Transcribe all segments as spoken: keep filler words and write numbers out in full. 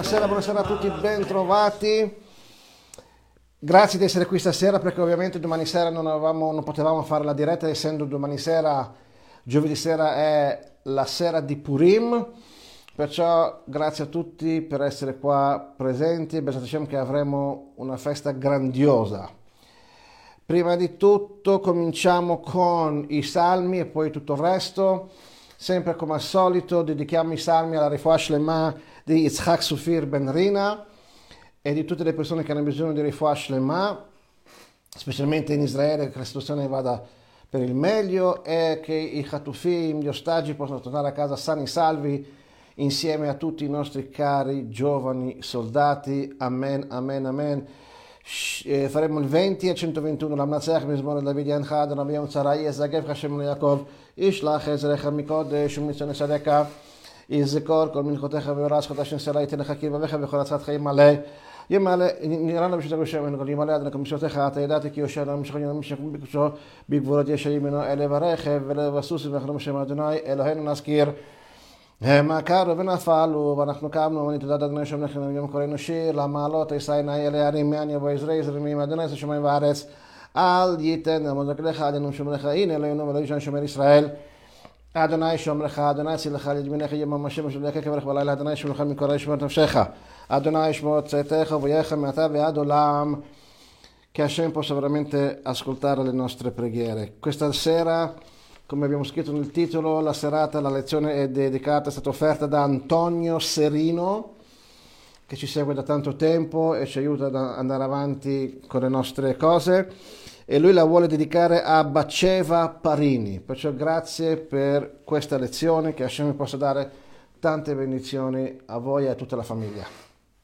buonasera, buonasera a tutti, ben trovati. Grazie di essere qui stasera perché ovviamente domani sera non, avevamo, non potevamo fare la diretta, essendo domani sera, giovedì sera è la sera di Purim, perciò grazie a tutti per essere qua presenti e diciamo che avremo una festa grandiosa. Prima di tutto cominciamo con i salmi e poi tutto il resto. Sempre come al solito dedichiamo i salmi alla Refuah Shlema di Yitzhak Sufir Ben Rina e di tutte le persone che hanno bisogno di Refuah Shlema, specialmente in Israele, che la situazione vada per il meglio e che i Hatufim, gli ostaggi possano tornare a casa sani e salvi insieme a tutti i nostri cari giovani soldati. Amen, amen, amen. Eh, faremo il venti e centoventuno la Mnatzach Mizmor David Yanchad Rabbiam Tzarai Ezagev Hashem Yaakov Ishlach Ezrecha Mikodesh Umitzon Sadeka Izekor Kol Minchotecha Ve'oras Chodashim Serai Telecha Kivavecha Ve'choratzat Chaim Malei Yemale Nirana B'Shita Goshem En Kol Yemale Adna Komishotecha Ata Yedati Ki Yosher Lam Mishchon Mishchon B'Kusho B'Gvurot Yeshayim Eno Ele Varechev Ele Vasus V'Achnom Shem Adonai Eloheinu Naskir מה קרו ונפלו ואנחנו קמנו ונתודד אדוני שם לכם יום קוראנו שיר למעלות ישאי נאי אלי הרים מען יבוא יזרעי זרמים אדוני עשה שמיים וארץ אל ייתן עמוד לך אדוני שומרך הנה אלוהינו ואלוהי שלנו שומר ישראל אדוני שומרך אדוני צילך לימינך ימם השם ושלך כברך בלילה אדוני שמרך מקורא ישמור את נפשך אדוני ישמור צאתך ובואך מעתה ועד עולם che Hashem possa veramente ascoltare le nostre preghiere. Questa sera, come abbiamo scritto nel titolo, la serata, la lezione è dedicata, è stata offerta da Antonio Serino, che ci segue da tanto tempo e ci aiuta ad andare avanti con le nostre cose, e lui la vuole dedicare a Baceva Parini. Perciò grazie per questa lezione, che Hashem possa dare tante benedizioni a voi e a tutta la famiglia.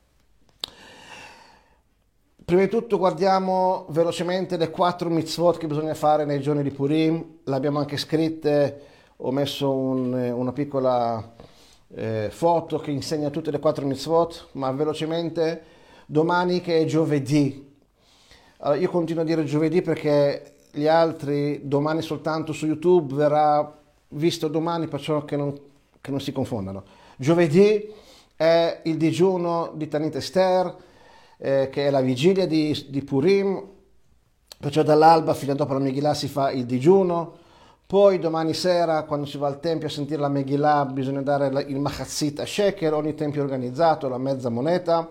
Prima di tutto guardiamo velocemente le quattro mitzvot che bisogna fare nei giorni di Purim. L'abbiamo anche scritte, ho messo un, una piccola eh, foto che insegna tutte le quattro mitzvot, ma velocemente domani che è giovedì. Allora, io continuo a dire giovedì perché gli altri domani soltanto su YouTube verrà visto domani, perciò che non, che non si confondano. Giovedì è il digiuno di Tanit Esther, Eh, che è la vigilia di, di Purim, perciò dall'alba fino a dopo la Megillah si fa il digiuno. Poi domani sera, quando si va al tempio a sentire la Megillah, bisogna dare la, il machatzit a shekel, ogni tempio organizzato, la mezza moneta,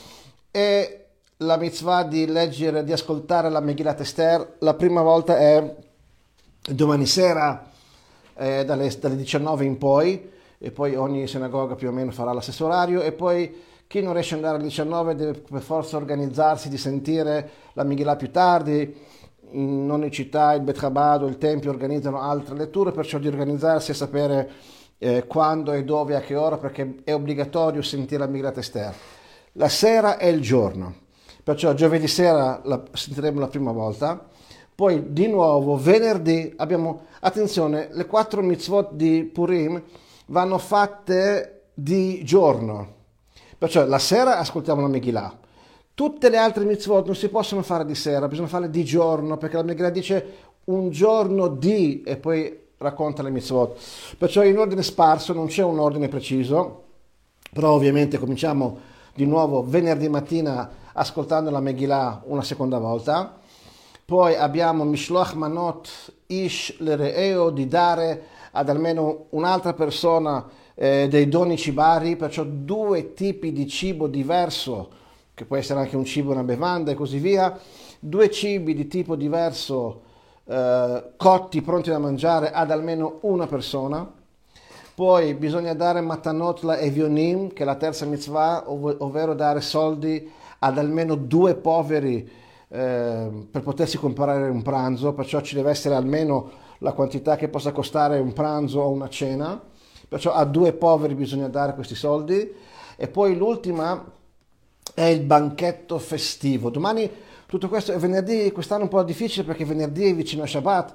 e la mitzvah di leggere, di ascoltare la Megillah Esther la prima volta è domani sera eh, dalle, dalle diciannove in poi, e poi ogni sinagoga più o meno farà lo stesso orario, e poi chi non riesce ad andare alle diciannove deve per forza organizzarsi di sentire la Megillah più tardi. In ogni città, il Bet Chabad o il Tempio organizzano altre letture, perciò di organizzarsi e sapere eh, quando e dove, a che ora, perché è obbligatorio sentire la Megillah Esther. La sera è il giorno, perciò giovedì sera la sentiremo la prima volta, poi di nuovo venerdì abbiamo, attenzione, le quattro mitzvot di Purim vanno fatte di giorno. Perciò la sera ascoltiamo la Megillah. Tutte le altre mitzvot non si possono fare di sera, bisogna farle di giorno, perché la Megillah dice un giorno di e poi racconta le mitzvot. Perciò in ordine sparso, non c'è un ordine preciso, però ovviamente cominciamo di nuovo venerdì mattina ascoltando la Megillah una seconda volta. Poi abbiamo Mishloach Manot Ish Lereeo, di dare ad almeno un'altra persona Eh, dei doni cibari, perciò due tipi di cibo diverso, che può essere anche un cibo, una bevanda e così via, due cibi di tipo diverso eh, cotti, pronti da mangiare ad almeno una persona. Poi bisogna dare matanot la evionim, che è la terza mitzvah, ov- ovvero dare soldi ad almeno due poveri eh, per potersi comprare un pranzo, perciò ci deve essere almeno la quantità che possa costare un pranzo o una cena. Perciò a due poveri bisogna dare questi soldi. E poi l'ultima è il banchetto festivo. Domani tutto questo è venerdì, quest'anno un po' difficile perché venerdì è vicino a Shabbat,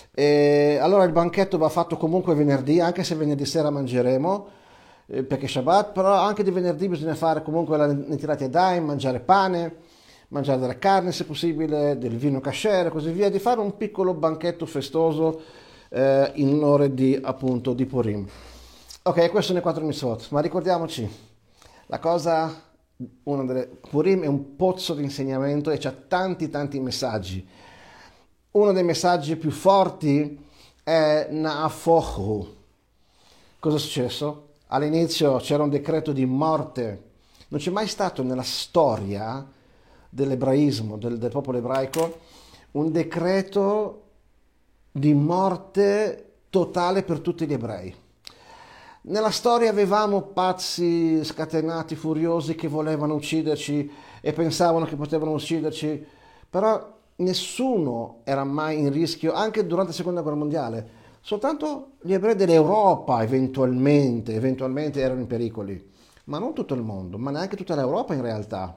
e allora il banchetto va fatto comunque venerdì, anche se venerdì sera mangeremo eh, perché è Shabbat, però anche di venerdì bisogna fare comunque la netirati yadayim, mangiare pane, mangiare della carne se possibile, del vino kasher e così via, di fare un piccolo banchetto festoso eh, in onore di, appunto, di Purim. Ok, queste sono le quattro mitzvot, ma ricordiamoci, La cosa, una delle, Purim è un pozzo di insegnamento e c'ha tanti tanti messaggi. Uno dei messaggi più forti è Naafochu. Cosa è successo? All'inizio c'era un decreto di morte. Non c'è mai stato nella storia dell'ebraismo, del, del popolo ebraico, un decreto di morte totale per tutti gli ebrei. Nella storia avevamo pazzi scatenati, furiosi che volevano ucciderci e pensavano che potevano ucciderci, però nessuno era mai in rischio, anche durante la seconda guerra mondiale. Soltanto gli ebrei dell'Europa eventualmente, eventualmente erano in pericoli, ma non tutto il mondo, ma neanche tutta l'Europa in realtà.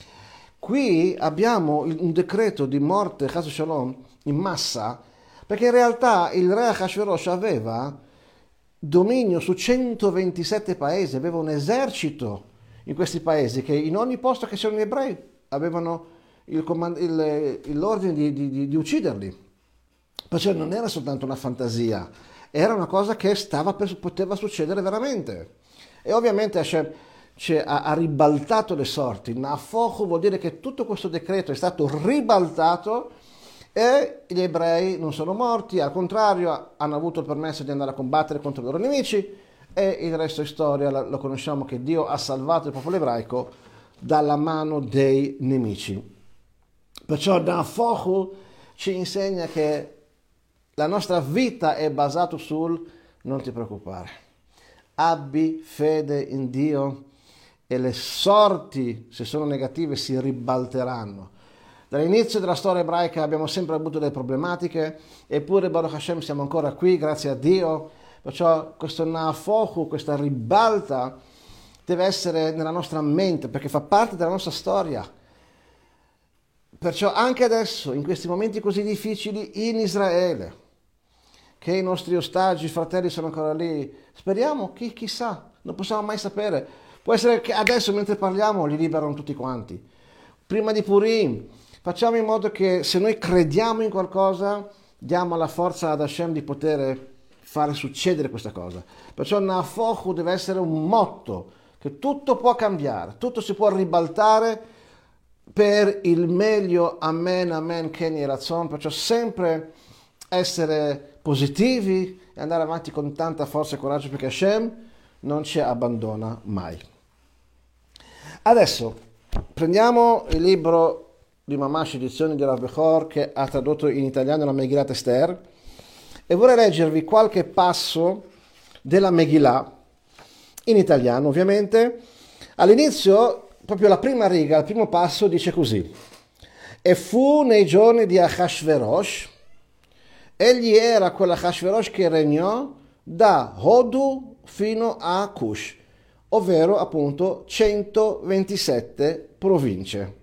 Qui abbiamo un decreto di morte, Chas Shalom, in massa, perché in realtà il re Ahashverosh aveva dominio su centoventisette paesi, aveva un esercito in questi paesi che in ogni posto che c'erano gli ebrei avevano il comand- il, l'ordine di, di, di ucciderli. Perciò non era soltanto una fantasia, era una cosa che stava per, poteva succedere veramente. E ovviamente Hashem ha, ha ribaltato le sorti. Nafochu vuol dire che tutto questo decreto è stato ribaltato e gli ebrei non sono morti, al contrario hanno avuto il permesso di andare a combattere contro i loro nemici e il resto è storia, lo conosciamo che Dio ha salvato il popolo ebraico dalla mano dei nemici. Perciò Nafochu ci insegna che la nostra vita è basata sul non ti preoccupare, abbi fede in Dio e le sorti, se sono negative, si ribalteranno. Dall'inizio della storia ebraica abbiamo sempre avuto delle problematiche, eppure Baruch Hashem siamo ancora qui, grazie a Dio. Perciò questo Nafochu, questa ribalta, deve essere nella nostra mente, perché fa parte della nostra storia. Perciò anche adesso, in questi momenti così difficili in Israele, che i nostri ostaggi, i fratelli sono ancora lì, speriamo, chi, chissà, non possiamo mai sapere. Può essere che adesso, mentre parliamo, li liberano tutti quanti. Prima di Purim, facciamo in modo che se noi crediamo in qualcosa, diamo la forza ad Hashem di poter fare succedere questa cosa. Perciò Nafochu deve essere un motto, che tutto può cambiare, tutto si può ribaltare per il meglio, amen, amen, ken yeh ratzon. Perciò sempre essere positivi e andare avanti con tanta forza e coraggio, perché Hashem non ci abbandona mai. Adesso prendiamo il libro di Mamash, edizione di Rav Bechor, che ha tradotto in italiano la Megillat Esther, e vorrei leggervi qualche passo della Megillah in italiano, ovviamente. All'inizio, proprio la prima riga, il primo passo dice così: e fu nei giorni di Ahashverosh, egli era quell'Ahashverosh che regnò da Hodu fino a Cush, ovvero appunto centoventisette province.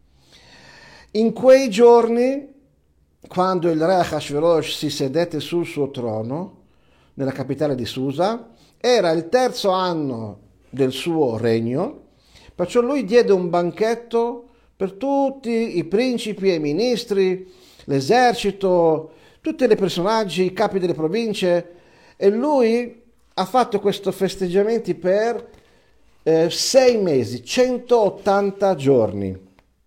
In quei giorni, quando il re Ahashverosh si sedette sul suo trono nella capitale di Susa, era il terzo anno del suo regno, perciò lui diede un banchetto per tutti i principi e i ministri, l'esercito, tutti i personaggi, i capi delle province, e lui ha fatto questi festeggiamenti per eh, sei mesi, centottanta giorni.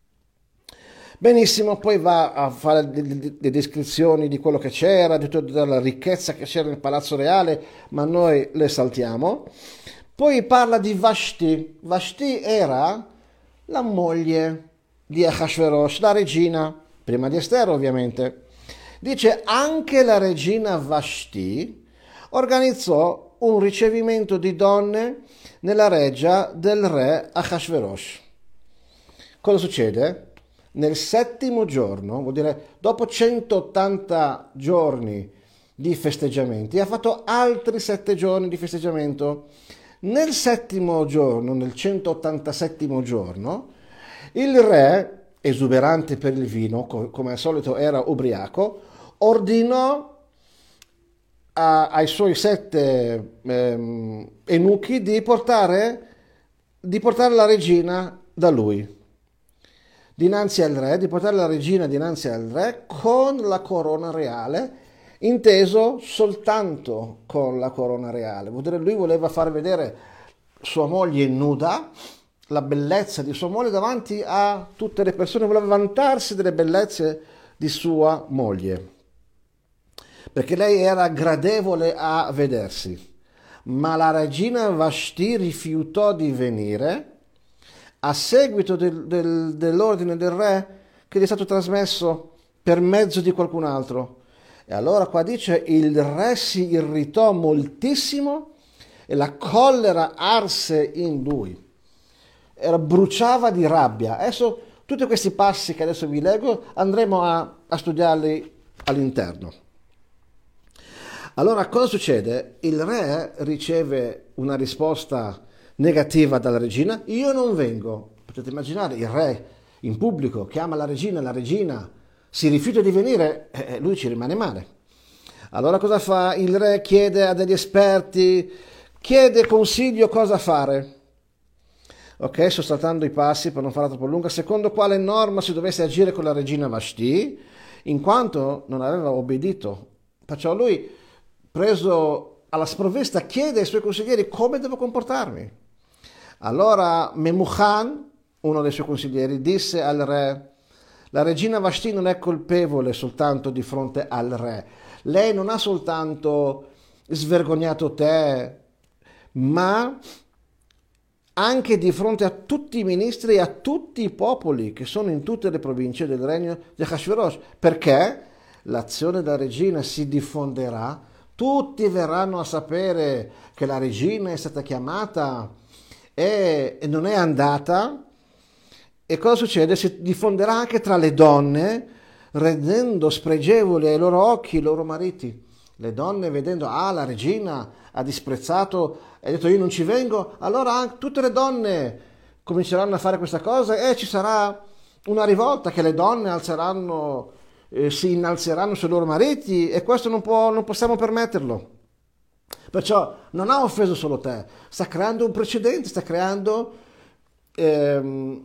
Benissimo, poi va a fare le descrizioni di quello che c'era, di tutta la ricchezza che c'era nel palazzo reale, ma noi le saltiamo. Poi parla di Vashti. Vashti era la moglie di Ahashverosh, la regina, prima di Esther ovviamente. Dice anche la regina Vashti organizzò un ricevimento di donne nella reggia del re Ahashverosh. Cosa succede? Nel settimo giorno, vuol dire dopo centottanta giorni di festeggiamenti, ha fatto altri sette giorni di festeggiamento. Nel settimo giorno, nel centottantasettimo giorno, il re, esuberante per il vino, come al solito era ubriaco, ordinò a, ai suoi sette ehm, eunuchi di portare, di portare la regina da lui. Dinanzi al re, di portare la regina dinanzi al re con la corona reale, inteso soltanto con la corona reale. Vuol dire, lui voleva far vedere sua moglie nuda, la bellezza di sua moglie davanti a tutte le persone, voleva vantarsi delle bellezze di sua moglie, perché lei era gradevole a vedersi. Ma la regina Vashti rifiutò di venire a seguito del, del, dell'ordine del re che gli è stato trasmesso per mezzo di qualcun altro. E allora qua dice: il re si irritò moltissimo e la collera arse in lui. Era, bruciava di rabbia. Adesso tutti questi passi che adesso vi leggo andremo a, a studiarli all'interno. Allora cosa succede? Il re riceve una risposta negativa dalla regina: io non vengo. Potete immaginare il re in pubblico chiama la regina, la regina si rifiuta di venire, e lui ci rimane male. Allora cosa fa? Il re chiede a degli esperti, chiede consiglio cosa fare. Ok, sto saltando i passi per non farla troppo lunga. Secondo quale norma si dovesse agire con la regina Vashti, in quanto non aveva obbedito. Perciò lui, preso alla sprovvista, chiede ai suoi consiglieri come devo comportarmi. Allora Memucan, uno dei suoi consiglieri, disse al re: la regina Vashti non è colpevole soltanto di fronte al re, lei non ha soltanto svergognato te, ma anche di fronte a tutti i ministri e a tutti i popoli che sono in tutte le province del regno di Ahasverosh, perché l'azione della regina si diffonderà, tutti verranno a sapere che la regina è stata chiamata e, e non è andata. E cosa succede? Si diffonderà anche tra le donne, rendendo spregevoli ai loro occhi i loro mariti. Le donne, vedendo, ah, la regina ha disprezzato e ha detto io non ci vengo, allora anche tutte le donne cominceranno a fare questa cosa e ci sarà una rivolta, che le donne alzeranno, eh, si innalzeranno sui loro mariti, e questo non può, non possiamo permetterlo. Perciò non ha offeso solo te, sta creando un precedente, sta creando ehm,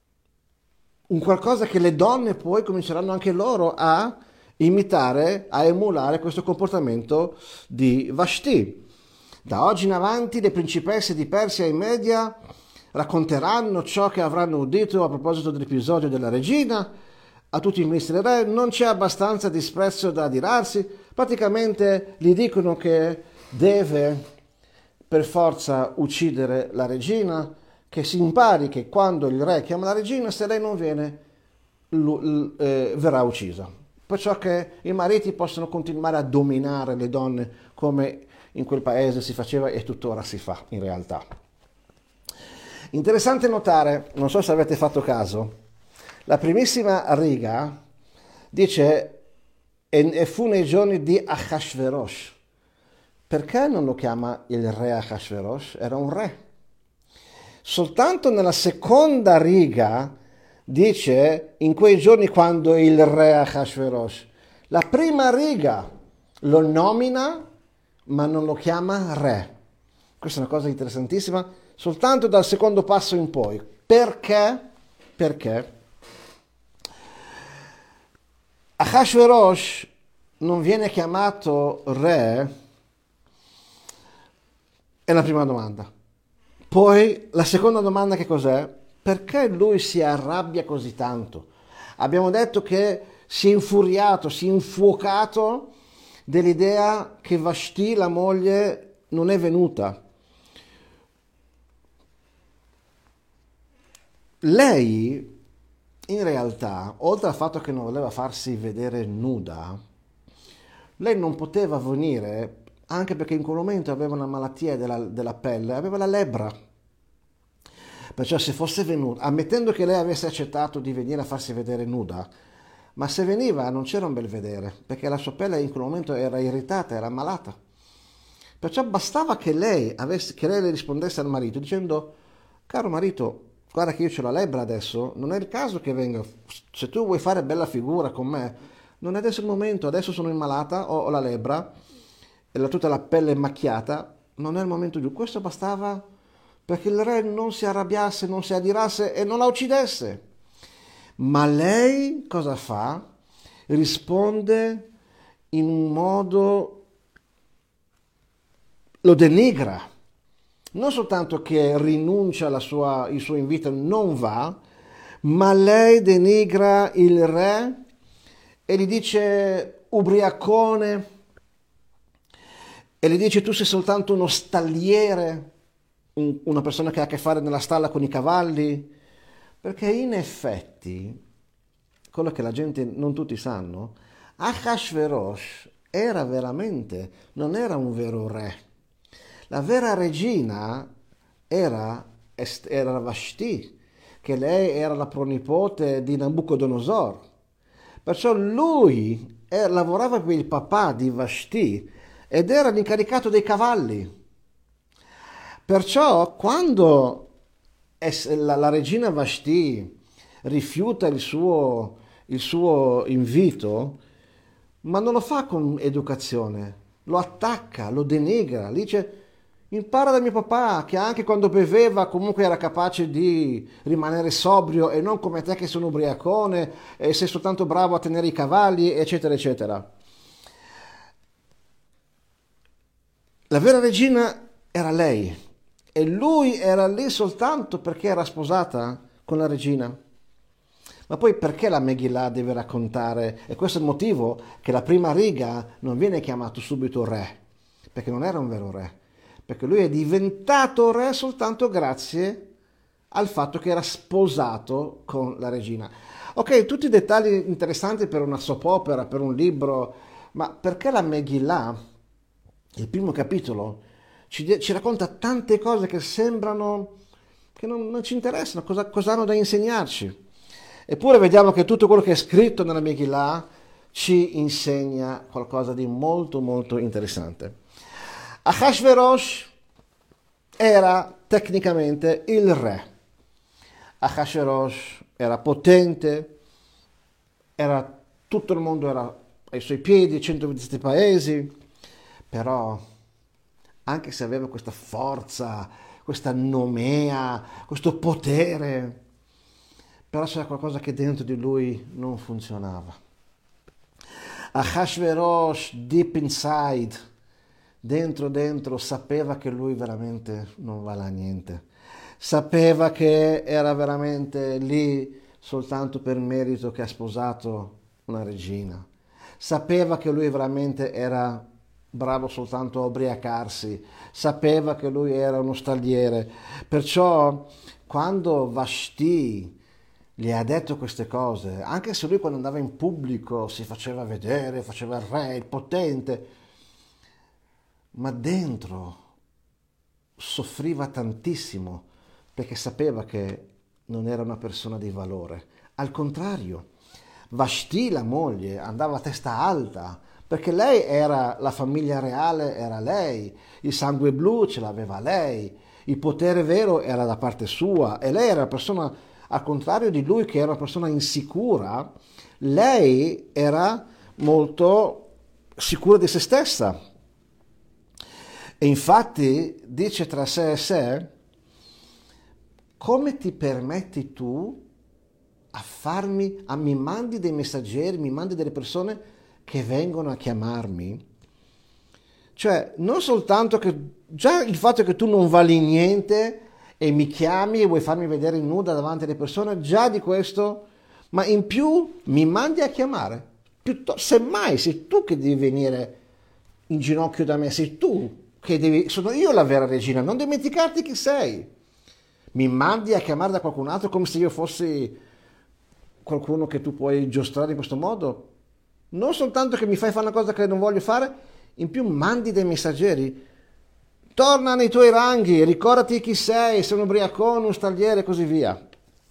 un qualcosa che le donne poi cominceranno anche loro a imitare, a emulare questo comportamento di Vashti. Da oggi in avanti le principesse di Persia e Media racconteranno ciò che avranno udito a proposito dell'episodio della regina a tutti i ministri del re. Non c'è abbastanza disprezzo da adirarsi. Praticamente gli dicono che deve per forza uccidere la regina, che si impari che quando il re chiama la regina, se lei non viene, l- l- eh, verrà uccisa. Perciò che i mariti possono continuare a dominare le donne come in quel paese si faceva e tuttora si fa in realtà. Interessante notare, non so se avete fatto caso, la primissima riga dice e fu nei giorni di Ahasverosh. Perché non lo chiama il re Ahasverosh? Era un re. Soltanto nella seconda riga dice in quei giorni quando il re Ahasverosh. La prima riga lo nomina ma non lo chiama re. Questa è una cosa interessantissima, soltanto dal secondo passo in poi. Perché? Perché Ahasverosh non viene chiamato re? È la prima domanda. Poi la seconda domanda che cos'è? Perché lui si arrabbia così tanto? Abbiamo detto che si è infuriato, si è infuocato dell'idea che Vashti, la moglie, non è venuta. Lei, in realtà, oltre al fatto che non voleva farsi vedere nuda, lei non poteva venire anche perché in quel momento aveva una malattia della, della pelle, aveva la lebbra. Perciò se fosse venuta, ammettendo che lei avesse accettato di venire a farsi vedere nuda, ma se veniva non c'era un bel vedere, perché la sua pelle in quel momento era irritata, era malata. Perciò bastava che lei, avesse, che lei le rispondesse al marito dicendo: caro marito, guarda che io ho la lebbra adesso, non è il caso che venga, se tu vuoi fare bella figura con me, non è adesso il momento, adesso sono malata, ho, ho la lebbra, e la, tutta la pelle macchiata, non è il momento giusto. Questo bastava perché il re non si arrabbiasse, non si adirasse e non la uccidesse. Ma lei cosa fa? Risponde in un modo, lo denigra, non soltanto che rinuncia alla sua, il suo invito, non va, ma lei denigra il re e gli dice ubriacone, e gli dice tu sei soltanto uno stalliere, un- una persona che ha a che fare nella stalla con i cavalli, perché in effetti, quello che la gente non tutti sanno, Ahashverosh era veramente, non era un vero re. La vera regina era, Est- era Vashti, che lei era la pronipote di Nabucodonosor. Perciò lui eh, lavorava per il papà di Vashti ed era l'incaricato dei cavalli. Perciò quando es- la, la regina Vashti rifiuta il suo, il suo invito, ma non lo fa con educazione, lo attacca, lo denigra, dice impara da mio papà che anche quando beveva comunque era capace di rimanere sobrio e non come te che sei un ubriacone e sei soltanto bravo a tenere i cavalli, eccetera, eccetera. La vera regina era lei e lui era lì soltanto perché era sposata con la regina. Ma poi perché la Megillah deve raccontare? E questo è il motivo che la prima riga non viene chiamato subito re, perché non era un vero re, perché lui è diventato re soltanto grazie al fatto che era sposato con la regina. Ok, tutti i dettagli interessanti per una soap opera, per un libro, ma perché la Megillah, il primo capitolo, ci, ci racconta tante cose che sembrano che non, non ci interessano, cosa, cosa hanno da insegnarci. Eppure vediamo che tutto quello che è scritto nella Megillah ci insegna qualcosa di molto molto interessante. Ahashverosh era tecnicamente il re. Ahashverosh era potente, era, tutto il mondo era ai suoi piedi, centoventisette paesi, però anche se aveva questa forza, questa nomea, questo potere, però c'era qualcosa che dentro di lui non funzionava. Ahashverosh, deep inside, dentro dentro, sapeva che lui veramente non vale a niente. Sapeva che era veramente lì soltanto per merito che ha sposato una regina. Sapeva che lui veramente era bravo soltanto a ubriacarsi. Sapeva che lui era uno stalliere. Perciò quando Vashti gli ha detto queste cose, anche se lui quando andava in pubblico si faceva vedere, faceva il re, il potente, ma dentro soffriva tantissimo perché sapeva che non era una persona di valore. Al contrario, Vashti, la moglie, andava a testa alta perché lei era la famiglia reale, era lei, il sangue blu ce l'aveva lei, il potere vero era da parte sua e lei era una persona, al contrario di lui che era una persona insicura, lei era molto sicura di se stessa. E infatti dice tra sé e sé, come ti permetti tu a farmi, a, mi mandi dei messaggeri, mi mandi delle persone che vengono a chiamarmi? Cioè, non soltanto che, già il fatto che tu non vali niente e mi chiami e vuoi farmi vedere nuda davanti alle persone, già di questo, ma in più mi mandi a chiamare. Piuttosto, semmai sei tu che devi venire in ginocchio da me, sei tu che devi, sono io la vera regina, non dimenticarti chi sei. Mi mandi a chiamare da qualcun altro come se io fossi qualcuno che tu puoi giostrare in questo modo. Non soltanto che mi fai fare una cosa che non voglio fare, in più mandi dei messaggeri. Torna nei tuoi ranghi, ricordati chi sei, sei un ubriacone, un stagliere e così via.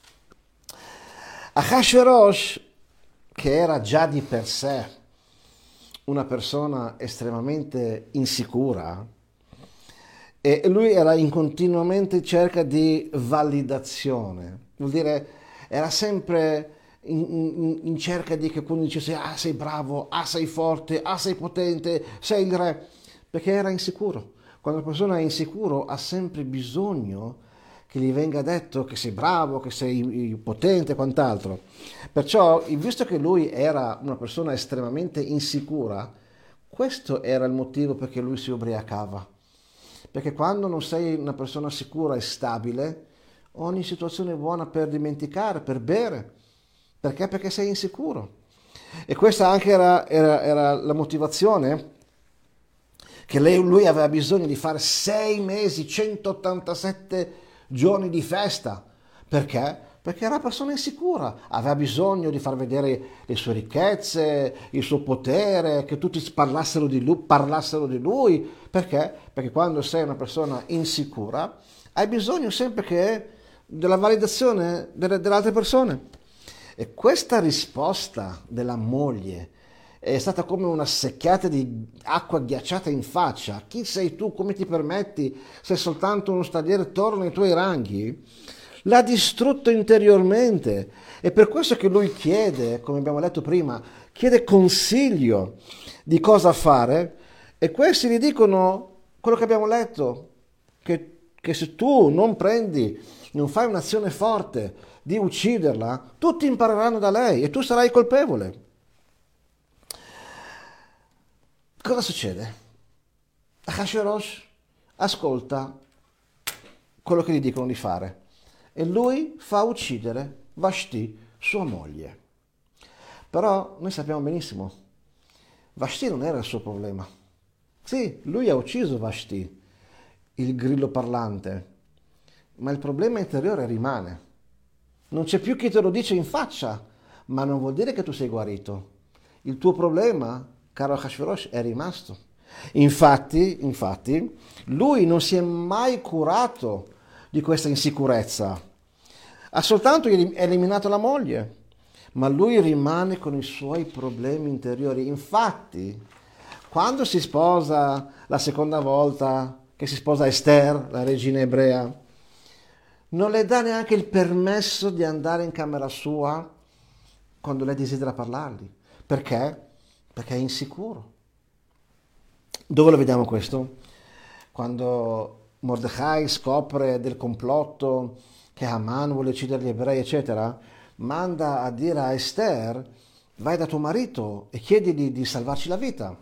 Ahashverosh, che era già di per sé una persona estremamente insicura, e lui era in continuamente cerca di validazione, vuol dire era sempre in, in, in cerca di che qualcuno dicesse ah sei bravo, ah sei forte, ah sei potente, sei il re, perché era insicuro. Quando una persona è insicuro ha sempre bisogno che gli venga detto che sei bravo, che sei potente e quant'altro. Perciò, visto che lui era una persona estremamente insicura, questo era il motivo perché lui si ubriacava. Perché quando non sei una persona sicura e stabile, ogni situazione è buona per dimenticare, per bere. Perché? Perché sei insicuro. E questa anche era, era, era la motivazione che lei, lui aveva bisogno di fare sei mesi, centottantasette giorni di festa. Perché? Perché era una persona insicura, aveva bisogno di far vedere le sue ricchezze, il suo potere, che tutti parlassero di lui. Parlassero di lui. Perché? Perché quando sei una persona insicura hai bisogno sempre che della validazione delle, delle altre persone. E questa risposta della moglie è stata come una secchiata di acqua ghiacciata in faccia. Chi sei tu? Come ti permetti? Sei soltanto uno stagliere, torna ai tuoi ranghi. L'ha distrutto interiormente. E per questo che lui chiede, come abbiamo letto prima, chiede consiglio di cosa fare. E questi gli dicono quello che abbiamo letto, che, che se tu non prendi, non fai un'azione forte di ucciderla, tutti impareranno da lei e tu sarai colpevole. Cosa succede? Ahasuerus ascolta quello che gli dicono di fare e lui fa uccidere Vashti, sua moglie. Però noi sappiamo benissimo, Vashti non era il suo problema. Sì, lui ha ucciso Vashti, il grillo parlante, ma il problema interiore rimane. Non c'è più chi te lo dice in faccia, ma non vuol dire che tu sei guarito. Il tuo problema, caro Ahasuerus, è rimasto. Infatti, infatti, lui non si è mai curato di questa insicurezza. Ha soltanto eliminato la moglie, ma lui rimane con i suoi problemi interiori. Infatti, quando si sposa la seconda volta, che si sposa Esther, la regina ebrea, non le dà neanche il permesso di andare in camera sua quando lei desidera parlargli. Perché? Perché è insicuro. Dove lo vediamo questo? Quando Mordecai scopre del complotto che Haman vuole uccidere gli ebrei, eccetera, manda a dire a Esther: vai da tuo marito e chiedigli di salvarci la vita.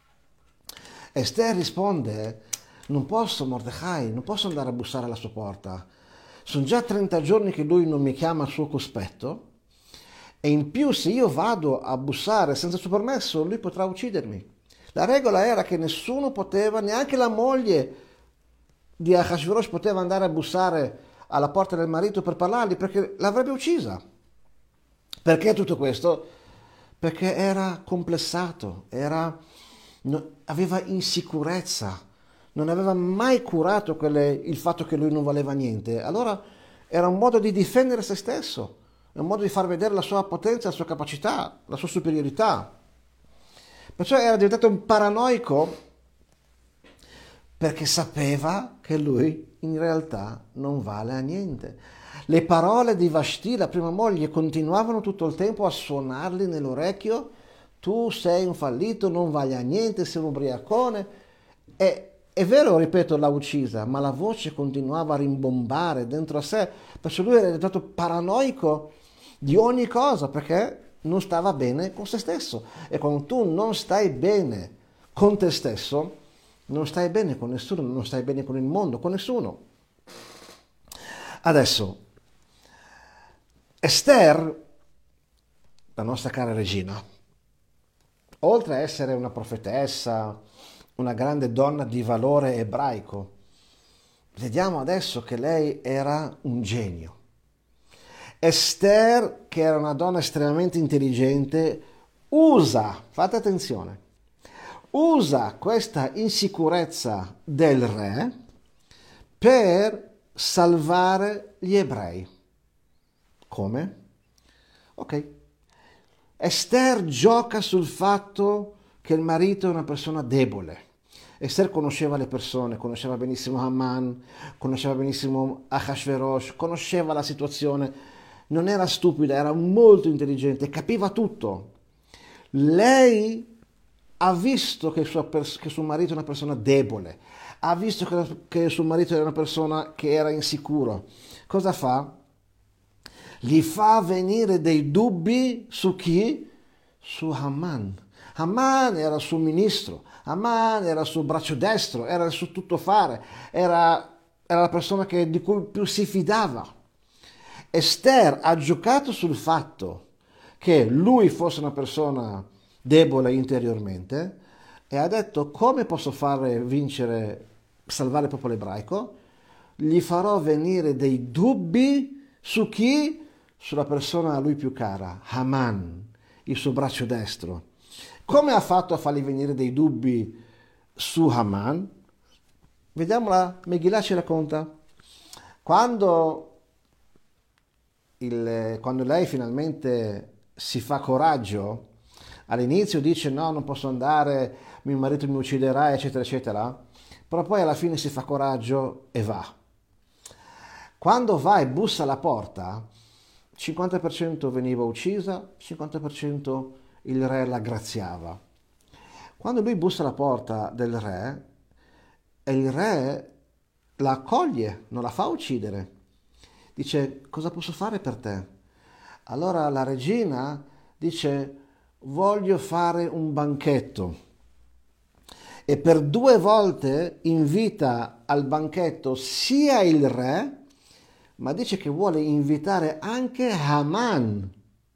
Esther risponde: non posso, Mordecai, non posso andare a bussare alla sua porta. Sono già trenta giorni che lui non mi chiama al suo cospetto e in più se io vado a bussare senza il suo permesso lui potrà uccidermi. La regola era che nessuno poteva, neanche la moglie di Ahasuerus poteva andare a bussare alla porta del marito per parlargli perché l'avrebbe uccisa. Perché tutto questo? Perché era complessato, era, no, aveva insicurezza, non aveva mai curato quelle, il fatto che lui non valeva niente. Allora era un modo di difendere se stesso, è un modo di far vedere la sua potenza, la sua capacità, la sua superiorità. Perciò era diventato un paranoico perché sapeva che lui in realtà non vale a niente. Le parole di Vashti, la prima moglie, continuavano tutto il tempo a suonargli nell'orecchio: tu sei un fallito, non vale a niente, sei un ubriacone. E è vero, ripeto, l'ha uccisa, ma la voce continuava a rimbombare dentro a sé. Perciò lui era diventato paranoico di ogni cosa perché non stava bene con se stesso. E quando tu non stai bene con te stesso, non stai bene con nessuno, non stai bene con il mondo, con nessuno. Adesso, Esther, la nostra cara regina, oltre a essere una profetessa, una grande donna di valore ebraico, vediamo adesso che lei era un genio. Esther, che era una donna estremamente intelligente, usa, fate attenzione, usa questa insicurezza del re per salvare gli ebrei. Come? Ok. Esther gioca sul fatto che il marito è una persona debole. Esther conosceva le persone, conosceva benissimo Haman, conosceva benissimo Ahasuerus, conosceva la situazione. Non era stupida, era molto intelligente, capiva tutto. Lei ha visto che suo, che suo marito è una persona debole, ha visto che, che suo marito era una persona che era insicuro. Cosa fa? Gli fa venire dei dubbi su chi? Su Haman. Haman era il suo ministro, Haman era il suo braccio destro, era il suo tuttofare, era, era la persona che, di cui più si fidava. Esther ha giocato sul fatto che lui fosse una persona debole interiormente e ha detto: come posso fare vincere, salvare il popolo ebraico? Gli farò venire dei dubbi su chi? Sulla persona a lui più cara, Haman, il suo braccio destro. Come ha fatto a fargli venire dei dubbi su Haman? Vediamola, Megillah ci racconta. Quando, il, quando lei finalmente si fa coraggio, all'inizio dice no, non posso andare, mio marito mi ucciderà, eccetera, eccetera, però poi alla fine si fa coraggio e va. Quando va e bussa alla porta, cinquanta per cento veniva uccisa, cinquanta per cento il re la graziava. Quando lui bussa alla porta del re, e il re la accoglie, non la fa uccidere. Dice: cosa posso fare per te? Allora la regina dice: voglio fare un banchetto. E per due volte invita al banchetto sia il re, ma dice che vuole invitare anche Haman.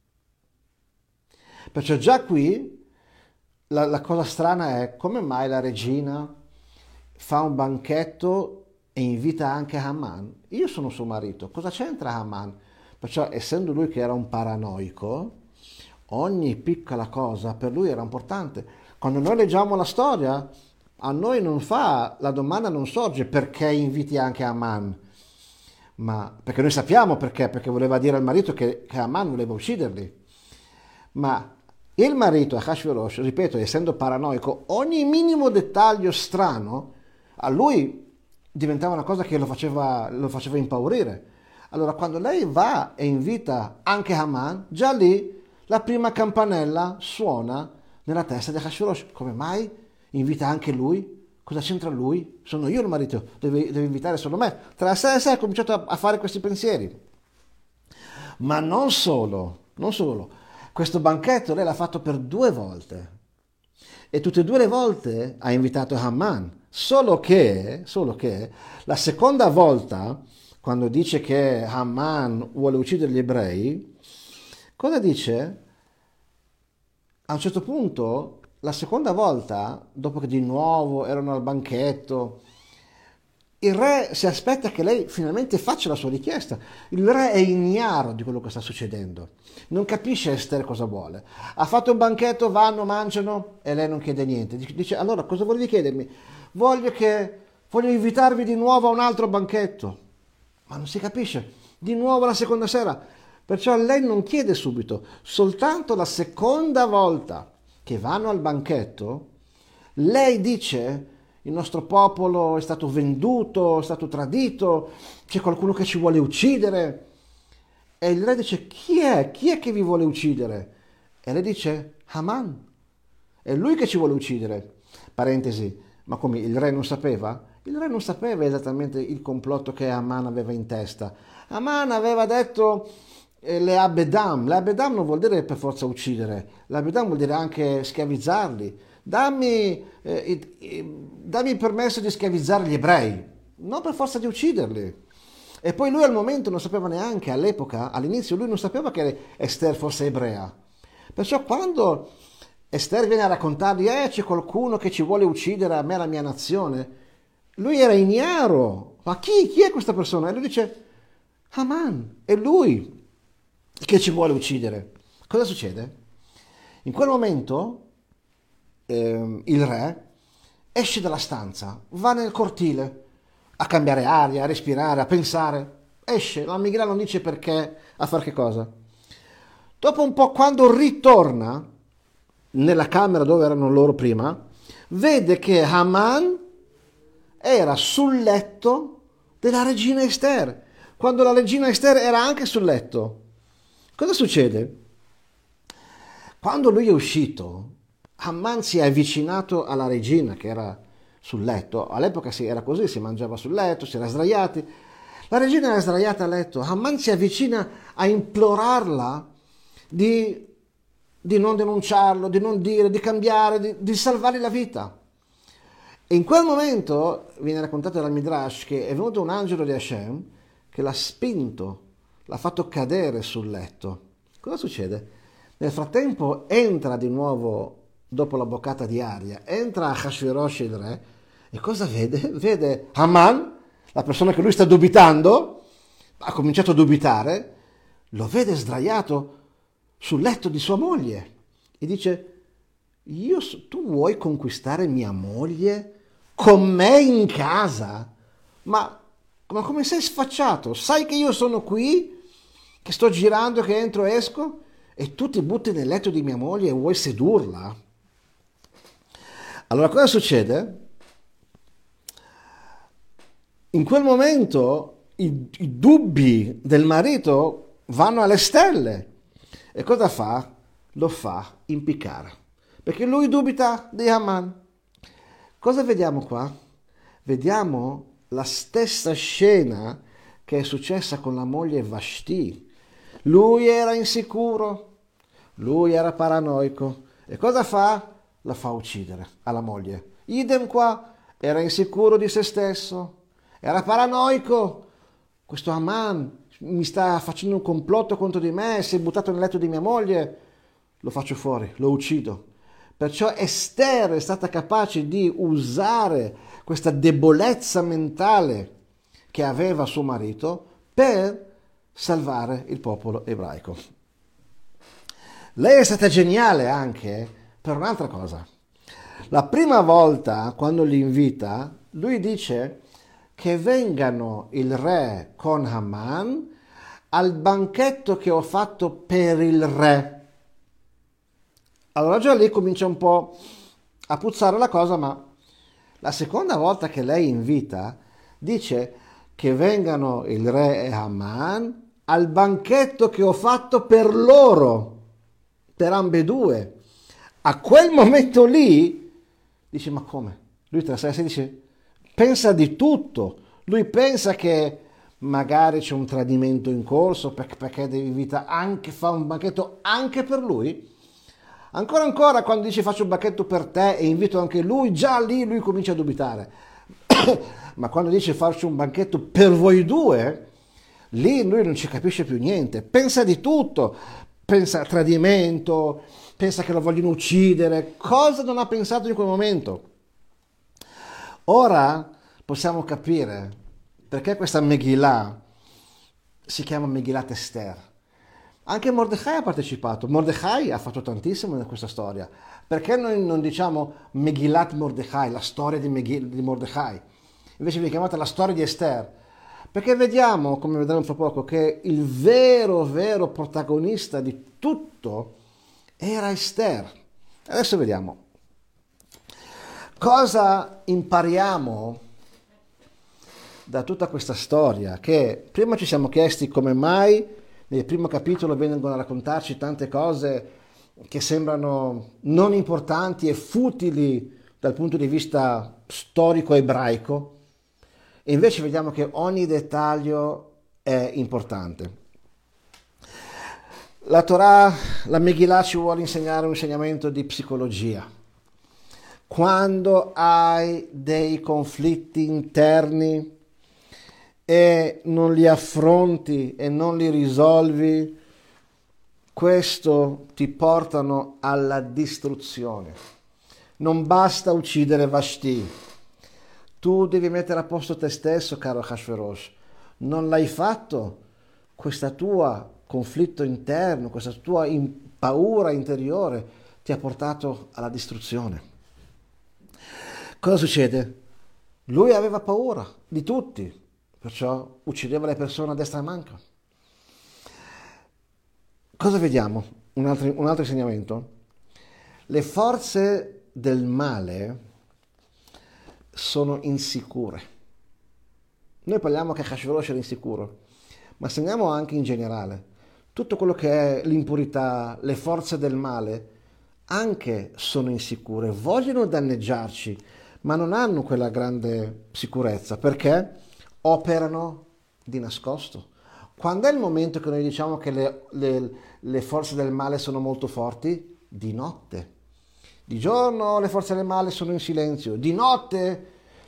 Perciò già qui la, la cosa strana è: come mai la regina fa un banchetto e invita anche Haman? Io sono suo marito, cosa c'entra Haman? Perciò, essendo lui che era un paranoico, ogni piccola cosa per lui era importante. Quando noi leggiamo la storia, a noi non fa, la domanda non sorge perché inviti anche Haman, ma perché noi sappiamo perché, perché voleva dire al marito che, che Haman voleva ucciderli. Ma il marito, Ahashverosh, ripeto, essendo paranoico, ogni minimo dettaglio strano a lui diventava una cosa che lo faceva, lo faceva impaurire. Allora quando lei va e invita anche Haman, già lì la prima campanella suona nella testa di Ahashverosh. Come mai invita anche lui? Cosa c'entra lui? Sono io il marito, deve, deve invitare solo me. Tra sé e sé ha cominciato a, a fare questi pensieri. Ma non solo, non solo. Questo banchetto lei l'ha fatto per due volte. E tutte e due le volte ha invitato Haman. Solo che, solo che la seconda volta, quando dice che Haman vuole uccidere gli ebrei, cosa dice? A un certo punto, la seconda volta, dopo che di nuovo erano al banchetto, il re si aspetta che lei finalmente faccia la sua richiesta. Il re è ignaro di quello che sta succedendo. Non capisce Esther cosa vuole. Ha fatto un banchetto, vanno, mangiano e lei non chiede niente. Dice: allora cosa volevi chiedermi? Voglio che voglio invitarvi di nuovo a un altro banchetto. Ma non si capisce. Di nuovo la seconda sera. Perciò lei non chiede subito. Soltanto la seconda volta che vanno al banchetto, lei dice: il nostro popolo è stato venduto, è stato tradito, c'è qualcuno che ci vuole uccidere. E il re dice: chi è? Chi è che vi vuole uccidere? E lei dice: Haman. È lui che ci vuole uccidere. Parentesi, ma come, il re non sapeva? Il re non sapeva esattamente il complotto che Haman aveva in testa. Haman aveva detto eh, le abedam. Le abedam non vuol dire per forza uccidere, le abedam vuol dire anche schiavizzarli. Dammi, eh, eh, dammi il permesso di schiavizzare gli ebrei, non per forza di ucciderli. E poi lui al momento non sapeva neanche, all'epoca, all'inizio lui non sapeva che Esther fosse ebrea. Perciò quando Esther viene a raccontargli: eh, c'è qualcuno che ci vuole uccidere a me e la mia nazione, lui era ignaro. Ma chi? Chi è questa persona? E lui dice: Haman, è lui che ci vuole uccidere. Cosa succede? In quel momento eh, il re esce dalla stanza, va nel cortile a cambiare aria, a respirare, a pensare. Esce, la Megillah non dice perché, a fare che cosa. Dopo un po', quando ritorna nella camera dove erano loro prima, vede che Haman era sul letto della regina Esther, quando la regina Esther era anche sul letto. Cosa succede? Quando lui è uscito, Haman si è avvicinato alla regina che era sul letto. All'epoca sì, era così, si mangiava sul letto, si era sdraiati. La regina era sdraiata a letto. Haman si avvicina a implorarla di, di non denunciarlo, di non dire, di cambiare, di, di salvargli la vita. E in quel momento viene raccontato dal Midrash che è venuto un angelo di Hashem che l'ha spinto, l'ha fatto cadere sul letto. Cosa succede? Nel frattempo entra di nuovo, dopo la boccata di aria, entra Ahashverosh il re, e cosa vede? Vede Haman, la persona che lui sta dubitando, ha cominciato a dubitare, lo vede sdraiato sul letto di sua moglie e dice: Io, tu vuoi conquistare mia moglie con me in casa? Ma, ma come sei sfacciato? Sai che io sono qui, che sto girando, che entro e esco, e tu ti butti nel letto di mia moglie e vuoi sedurla? Allora cosa succede? In quel momento i, i dubbi del marito vanno alle stelle. E cosa fa? Lo fa impiccare. Perché lui dubita di Haman. Cosa vediamo qua? Vediamo la stessa scena che è successa con la moglie Vashti. Lui era insicuro, lui era paranoico. E cosa fa? La fa uccidere alla moglie. Idem qua, era insicuro di se stesso, era paranoico. Questo Haman mi sta facendo un complotto contro di me, si è buttato nel letto di mia moglie, lo faccio fuori, lo uccido. Perciò Ester è stata capace di usare questa debolezza mentale che aveva suo marito per salvare il popolo ebraico. Lei è stata geniale anche per un'altra cosa. La prima volta, quando li invita, lui dice che vengano il re con Haman al banchetto che ho fatto per il re. Allora già lì comincia un po' a puzzare la cosa, ma la seconda volta che lei invita dice che vengano il re e Haman al banchetto che ho fatto per loro, per ambedue. A quel momento lì dice: ma come? Lui tra sé dice, pensa di tutto. Lui pensa che magari c'è un tradimento in corso perché, perché deve invitare anche, fa un banchetto anche per lui. Ancora ancora quando dice faccio un banchetto per te e invito anche lui, già lì lui comincia a dubitare. Ma quando dice faccio un banchetto per voi due, lì lui non ci capisce più niente. Pensa di tutto, pensa a tradimento, pensa che lo vogliono uccidere. Cosa non ha pensato in quel momento? Ora possiamo capire perché questa Megillah si chiama Megillat Ester. Anche Mordechai ha partecipato, Mordechai ha fatto tantissimo in questa storia. Perché noi non diciamo Megillat Mordechai, la storia di, Megil- di Mordechai? Invece viene chiamata la storia di Ester. Perché vediamo, come vedremo fra poco, che il vero, vero protagonista di tutto era Ester. Adesso vediamo. Cosa impariamo da tutta questa storia? Che prima ci siamo chiesti come mai nel primo capitolo vengono a raccontarci tante cose che sembrano non importanti e futili dal punto di vista storico ebraico, e invece vediamo che ogni dettaglio è importante. La Torah, la Megillah ci vuole insegnare un insegnamento di psicologia. Quando hai dei conflitti interni e non li affronti e non li risolvi, questo ti portano alla distruzione. Non basta uccidere Vashti. Tu devi mettere a posto te stesso, caro Ahashverosh. Non l'hai fatto, questa tua conflitto interno, questa tua in- paura interiore ti ha portato alla distruzione. Cosa succede? Lui aveva paura di tutti, perciò uccideva le persone a destra e a manca. Cosa vediamo? Un altro, un altro insegnamento? Le forze del male sono insicure. Noi parliamo che Ahashverosh era insicuro, ma segniamo anche in generale. Tutto quello che è l'impurità, le forze del male, anche sono insicure, vogliono danneggiarci, ma non hanno quella grande sicurezza, perché operano di nascosto. Quando è il momento che noi diciamo che le, le, le forze del male sono molto forti? Di notte. Di giorno le forze del male sono in silenzio, di notte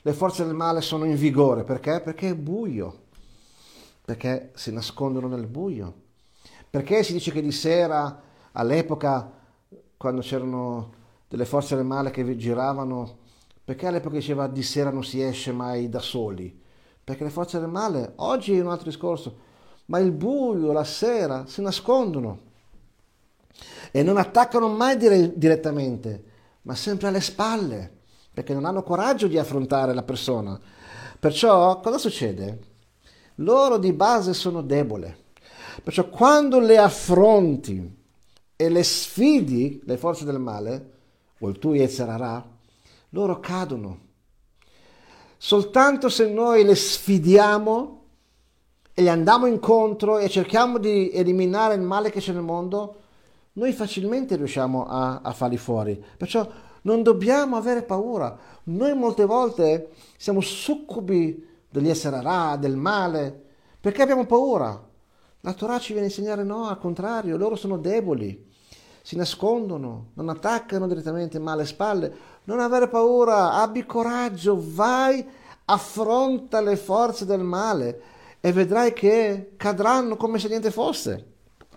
le forze del male sono in vigore. Perché? Perché è buio, perché si nascondono nel buio. Perché si dice che di sera, all'epoca, quando c'erano delle forze del male che giravano, perché all'epoca diceva di sera non si esce mai da soli? Perché le forze del male, oggi è un altro discorso, ma il buio, la sera, si nascondono e non attaccano mai dire- direttamente, ma sempre alle spalle, perché non hanno coraggio di affrontare la persona. Perciò cosa succede? Loro di base sono deboli. Perciò quando le affronti e le sfidi, le forze del male, o il tuo Yetzirah, loro cadono. Soltanto se noi le sfidiamo e gli andiamo incontro e cerchiamo di eliminare il male che c'è nel mondo, noi facilmente riusciamo a, a farli fuori. Perciò non dobbiamo avere paura. Noi molte volte siamo succubi degli Yetzirah, del male, perché abbiamo paura. La Torah ci viene a insegnare no, al contrario, loro sono deboli, si nascondono, non attaccano direttamente, ma alle spalle. Non avere paura, abbi coraggio, vai, affronta le forze del male e vedrai che cadranno come se niente fosse.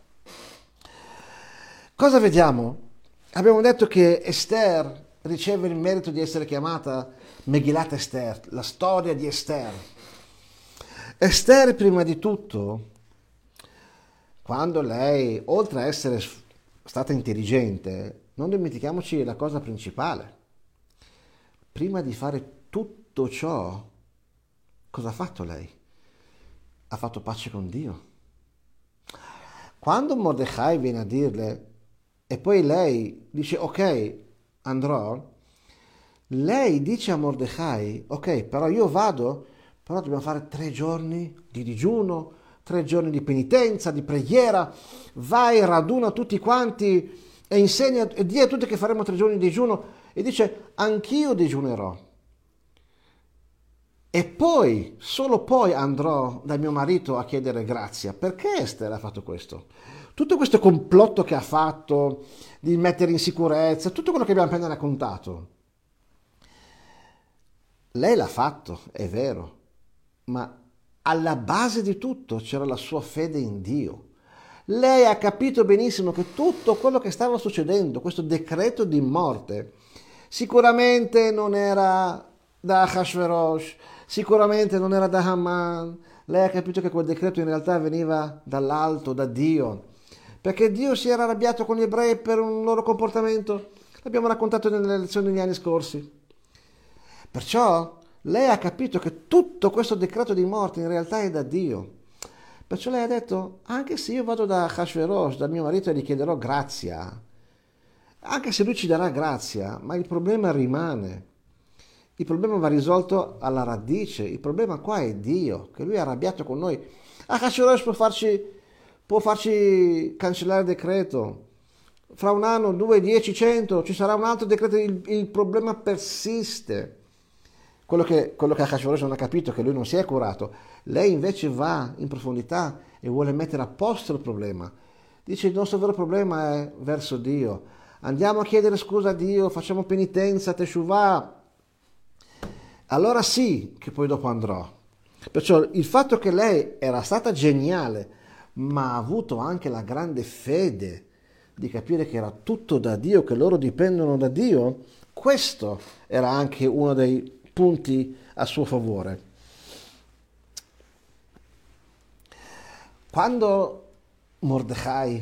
Cosa vediamo? Abbiamo detto che Esther riceve il merito di essere chiamata Megillat Esther, la storia di Esther. Esther, prima di tutto, quando lei, oltre a essere stata intelligente, non dimentichiamoci la cosa principale. Prima di fare tutto ciò, cosa ha fatto lei? Ha fatto pace con Dio. Quando Mordecai viene a dirle, e poi lei dice ok, andrò, lei dice a Mordecai, ok, però io vado, però dobbiamo fare tre giorni di digiuno, tre giorni di penitenza, di preghiera, vai, raduna tutti quanti e insegna e di a tutti che faremo tre giorni di digiuno e dice anch'io digiunerò e poi, solo poi andrò da mio marito a chiedere grazia. Perché Esther ha fatto questo? Tutto questo complotto che ha fatto di mettere in sicurezza, tutto quello che abbiamo appena raccontato, lei l'ha fatto, è vero, ma alla base di tutto c'era la sua fede in Dio. Lei ha capito benissimo che tutto quello che stava succedendo, questo decreto di morte, sicuramente non era da Ahashverosh, sicuramente non era da Haman. Lei ha capito che quel decreto in realtà veniva dall'alto, da Dio, perché Dio si era arrabbiato con gli ebrei per un loro comportamento. L'abbiamo raccontato nelle lezioni degli anni scorsi. Perciò lei ha capito che tutto questo decreto di morte in realtà è da Dio. Perciò lei ha detto, anche se io vado da Ahashverosh, da mio marito, e gli chiederò grazia, anche se lui ci darà grazia, ma il problema rimane. Il problema va risolto alla radice. Il problema qua è Dio, che lui è arrabbiato con noi. Ahashverosh può farci, può farci cancellare il decreto. Fra un anno, due, dieci, cento, ci sarà un altro decreto, il, il problema persiste. Quello che, quello che Ahashverosh non ha capito è che lui non si è curato. Lei invece va in profondità e vuole mettere a posto il problema. Dice il nostro vero problema è verso Dio. Andiamo a chiedere scusa a Dio, facciamo penitenza, teshuvah. Allora sì che poi dopo andrò. Perciò il fatto che lei era stata geniale, ma ha avuto anche la grande fede di capire che era tutto da Dio, che loro dipendono da Dio, questo era anche uno dei punti a suo favore. Quando Mordecai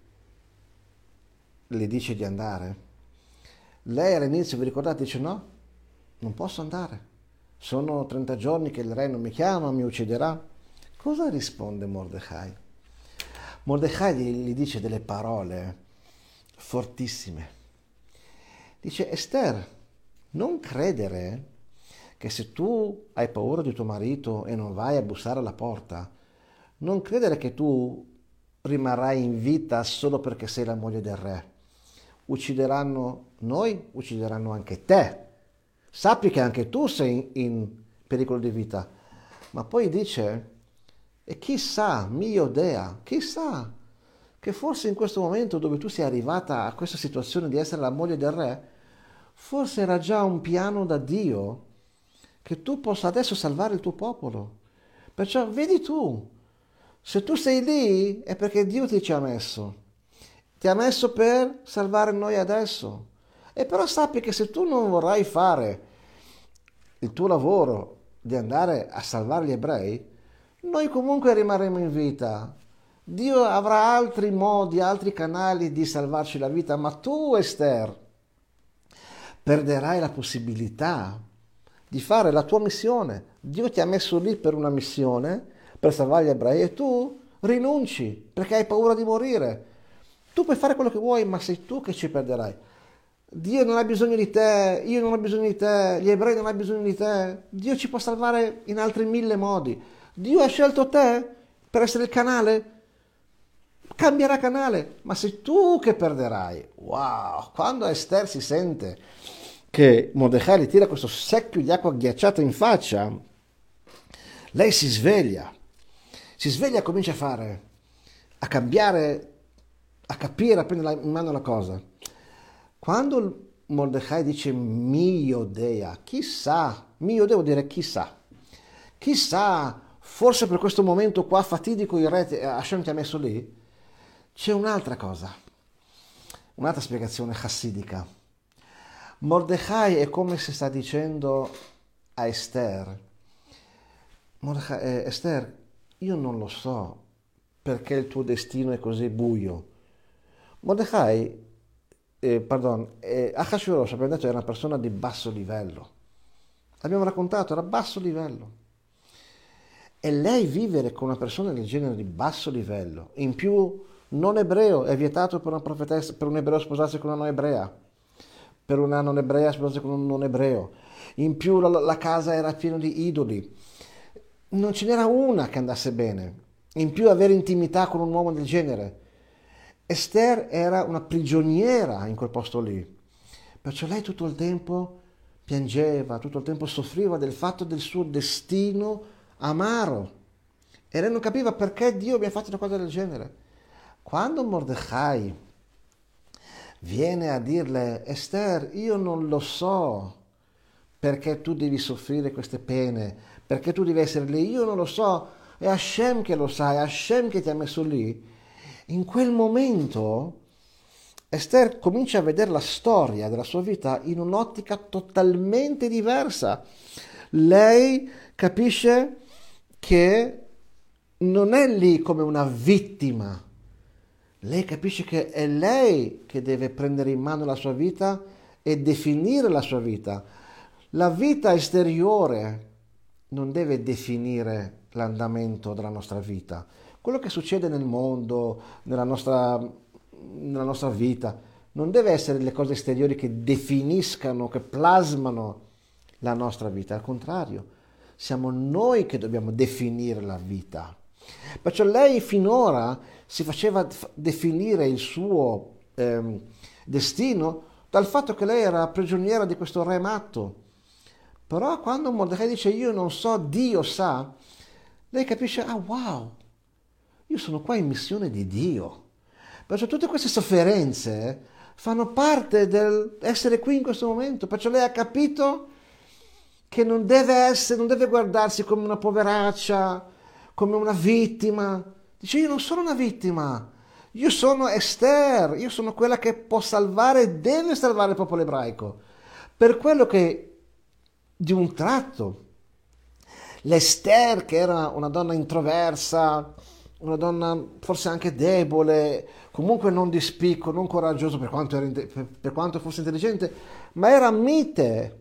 le dice di andare, lei all'inizio, vi ricordate, dice no, non posso andare, sono trenta giorni che il re non mi chiama, mi ucciderà. Cosa risponde Mordecai? Mordecai gli dice delle parole fortissime. Dice, Esther, non credere che se tu hai paura di tuo marito e non vai a bussare alla porta, non credere che tu rimarrai in vita solo perché sei la moglie del re. Uccideranno noi, uccideranno anche te. Sappi che anche tu sei in pericolo di vita. Ma poi dice, e chissà, mio Dea, chissà, che forse in questo momento dove tu sei arrivata a questa situazione di essere la moglie del re, forse era già un piano da Dio che tu possa adesso salvare il tuo popolo. Perciò vedi tu, se tu sei lì è perché Dio ti ci ha messo. Ti ha messo per salvare noi adesso. E però sappi che se tu non vorrai fare il tuo lavoro di andare a salvare gli ebrei, noi comunque rimarremo in vita. Dio avrà altri modi, altri canali di salvarci la vita, ma tu, Esther, perderai la possibilità di fare la tua missione. Dio ti ha messo lì per una missione, per salvare gli ebrei, e tu rinunci perché hai paura di morire. Tu puoi fare quello che vuoi, ma sei tu che ci perderai. Dio non ha bisogno di te, io non ho bisogno di te, gli ebrei non hanno bisogno di te. Dio ci può salvare in altri mille modi. Dio ha scelto te per essere il canale, cambierà canale, ma sei tu che perderai. Wow! Quando Esther si sente che Mordecai gli tira questo secchio di acqua ghiacciata in faccia, lei si sveglia. Si sveglia e comincia a fare, a cambiare, a capire, a prendere in mano la cosa. Quando Mordecai dice mio Dea, chissà, mio Dea vuol dire chissà, chissà, forse per questo momento qua fatidico il re Hashem ti ha messo lì, c'è un'altra cosa, un'altra spiegazione chassidica. Mordecai è come se sta dicendo a Esther, Mordecai, eh, Esther, io non lo so perché il tuo destino è così buio. Mordecai, eh, pardon, eh, Ahashverosh, abbiamo detto, era una persona di basso livello. Abbiamo raccontato, era basso livello. E lei vivere con una persona del genere di basso livello, in più non ebreo, è vietato per una profetessa, per un ebreo sposarsi con una non ebrea, per una non ebrea sposarsi con un non ebreo, in più la, la casa era piena di idoli, non ce n'era una che andasse bene, in più avere intimità con un uomo del genere. Esther era una prigioniera in quel posto lì, perciò lei tutto il tempo piangeva, tutto il tempo soffriva del fatto del suo destino amaro, e lei non capiva perché Dio mi ha fatto una cosa del genere. Quando Mordecai viene a dirle, Esther, io non lo so perché tu devi soffrire queste pene, perché tu devi essere lì, io non lo so, è Hashem che lo sa, è Hashem che ti ha messo lì. In quel momento Esther comincia a vedere la storia della sua vita in un'ottica totalmente diversa. Lei capisce che non è lì come una vittima. Lei capisce che è lei che deve prendere in mano la sua vita e definire la sua vita. La vita esteriore non deve definire l'andamento della nostra vita. Quello che succede nel mondo, nella nostra, nella nostra vita, non deve essere le cose esteriori che definiscano, che plasmano la nostra vita. Al contrario, siamo noi che dobbiamo definire la vita. Perciò lei finora si faceva definire il suo ehm, destino dal fatto che lei era prigioniera di questo re matto. Però quando Mordecai dice io non so, Dio sa, lei capisce, ah wow, io sono qua in missione di Dio. Perciò tutte queste sofferenze fanno parte dell'essere qui in questo momento. Perciò lei ha capito che non deve essere, non deve guardarsi come una poveraccia, come una vittima. Dice io non sono una vittima, io sono Esther, io sono quella che può salvare e deve salvare il popolo ebraico. Per quello che di un tratto l'Esther, che era una donna introversa, una donna forse anche debole, comunque non di spicco, non coraggioso per quanto, era, per, per quanto fosse intelligente, ma era mite.